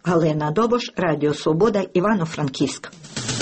Галина Добош, Радіо Свобода, Івано-Франківськ.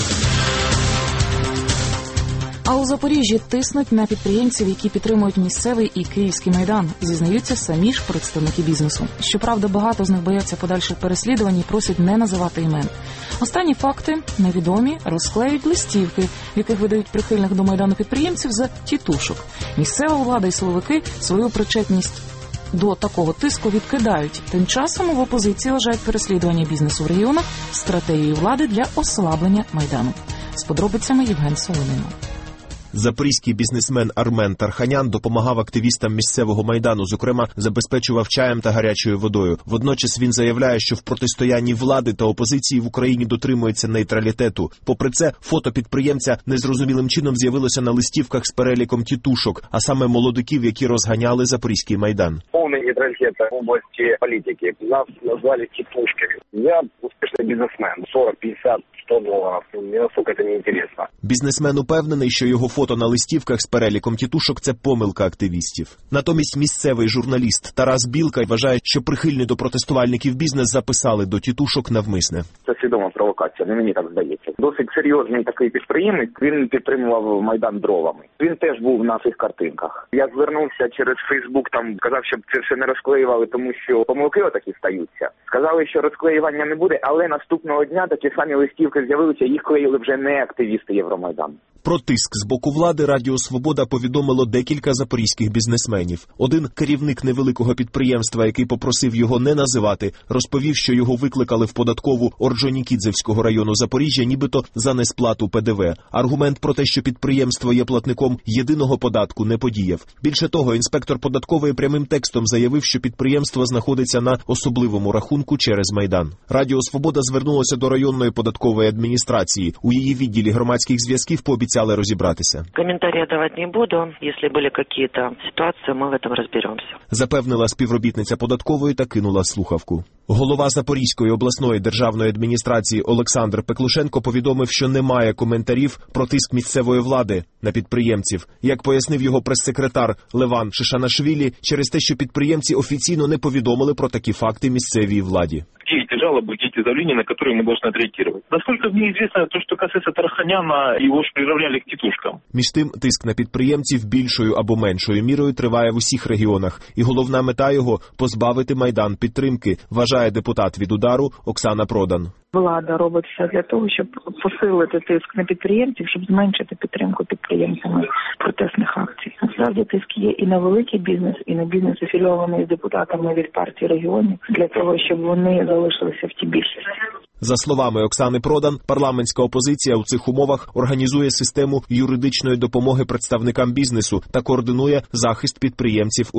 А у Запоріжжі тиснуть на підприємців, які підтримують місцевий і київський Майдан, зізнаються самі ж представники бізнесу. Щоправда, багато з них бояться подальших переслідувань і просять не називати імен. Останні факти невідомі, розклеюють листівки, в яких видають прихильних до Майдану підприємців за тітушок. Місцева влада і силовики свою причетність до такого тиску відкидають. Тим часом в опозиції вважають переслідування бізнесу в регіонах стратегією влади для ослаблення Майдану. З подробицями Євген Солонина. Запорізький бізнесмен Армен Тарханян допомагав активістам місцевого Майдану, зокрема, забезпечував чаєм та гарячою водою. Водночас він заявляє, що в протистоянні влади та опозиції в Україні дотримується нейтралітету. Попри це, фото підприємця незрозумілим чином з'явилося на листівках з переліком тітушок, а саме молодиків, які розганяли Запорізький Майдан. Повний нейтралітет в області політики. Нас назвали тітушками. Я успішний бізнесмен. 40, 50, 100 доларів. Мені наскільки це не інтересно. Бізнесмен упевнений, що його фото на листівках з переліком тітушок – це помилка активістів. Натомість місцевий журналіст Тарас Білка вважає, що прихильний до протестувальників бізнес записали до тітушок навмисне. Це свідома провокація, не мені так здається. Досить серйозний такий підприємець, він підтримував Майдан дровами. Він теж був на цих картинках. Я звернувся через Фейсбук, там казав, щоб це все не розклеювали, тому що помилки отакі стаються. Сказали, що розклеювання не буде, але наступного дня такі самі листівки з'явилися, їх клеїли вже не активісти Євромайдану. Про тиск з боку влади Радіо Свобода повідомило декілька запорізьких бізнесменів. Один керівник невеликого підприємства, який попросив його не називати, розповів, що його викликали в податкову Орджонікідзевського району Запоріжжя, нібито за несплату ПДВ. Аргумент про те, що підприємство є платником єдиного податку, не подіяв. Більше того, інспектор податкової прямим текстом заявив, що підприємство знаходиться на особливому рахунку через Майдан. Радіо Свобода звернулося до районної податкової адміністрації. У її відділі громадських зв'язків пообіцяли розібратися. Коментарі давати не буду. Якщо були якісь ситуації, ми в цьому розберемося. Запевнила співробітниця податкової та кинула слухавку. Голова Запорізької обласної державної адміністрації Олександр Пеклушенко повідомив, що немає коментарів про тиск місцевої влади на підприємців. Як пояснив його прес-секретар Леван Шишанашвілі, через те, що підприємці офіційно не повідомили про такі факти місцевій владі. Те эти жалобы, те эти заявления, на которые мы должны отреагировать. Насколько мне известно, то, что касается Тарханяна, его ж приравняли к тітушкам. Між тим, тиск на підприємців більшою або меншою мірою триває в усіх регіонах. І головна мета його – позбавити Майдан підтримки, вважає депутат від «Удару» Оксана Продан. Влада робить все для того, щоб посилити тиск на підприємців, щоб зменшити підтримку підприємцями протестних акцій. Насправді тиск є і на великий бізнес, і на бізнес, афілійований з депутатами від партії регіонів, для того, щоб вони залишилися в тій більшості. За словами Оксани Продан, парламентська опозиція у цих умовах організує систему юридичної допомоги представникам бізнесу та координує захист підприємців